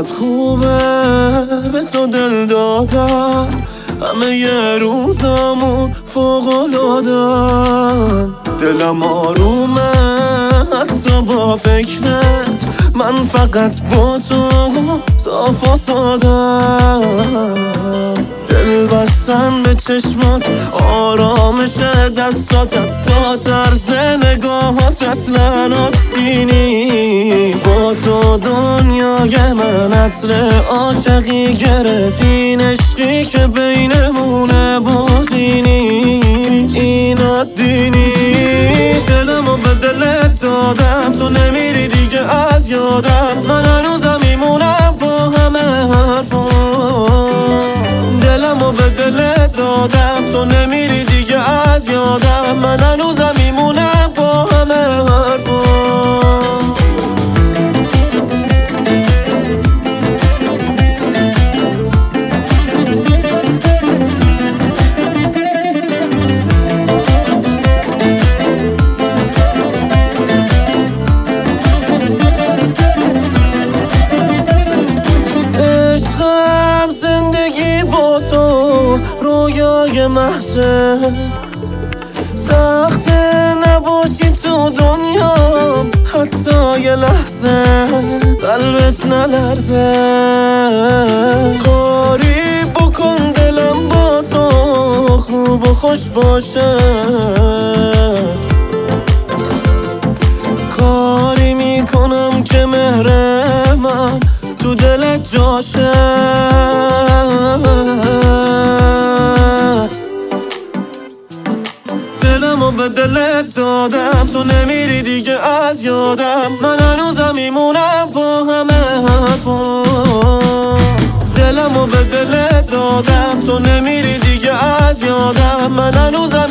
چقدر خوبه به تو دل دادم، همه یه روزامون فوق‌العاده‌ن. دلم آرومه حتی با فکرت، من فقط با تو صاف و سادم. دل بستن به چشمات، آرامش دستاتم، تا طرز نگاهات اصلا عادی نیست. با تو دنیای من عطر عاشقی گرفت، این عشقی که بینمونه بازی نیست، این عادی نیست. دلمو به دلت دادم، تو نمیری دیگه از یادم، من هنوزم میمونم با همه حرفام. دلمو به دلت دادم، تو نمیری دیگه از یادم، من هنوزم میمونم با همه حرفام. زندگی با تو رویای محضه، سخته نباشی تو دنیا حتی یه لحظه، قلبت نلرزه. کاری بکن دلم با تو خوب و خوش باشه، کاری میکنم که مهر من تو دلت جاشه. دلمو به دلت دادم، تو نمیری دیگه از یادم، من هنوزم میمونم با همه حرفام. دلمو به دلت دادم، تو نمیری دیگه از یادم، من هنوزم